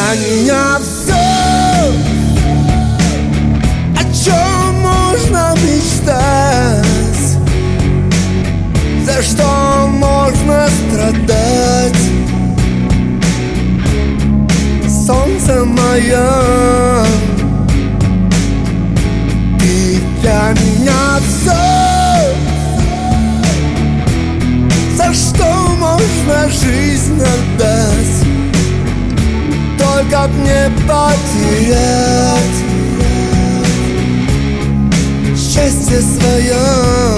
меня все, о чем можно мечтать, за что можно страдать. Солнце мое, ты для меня все, за что можно жизнь отдать, только б не потерять счастье свое.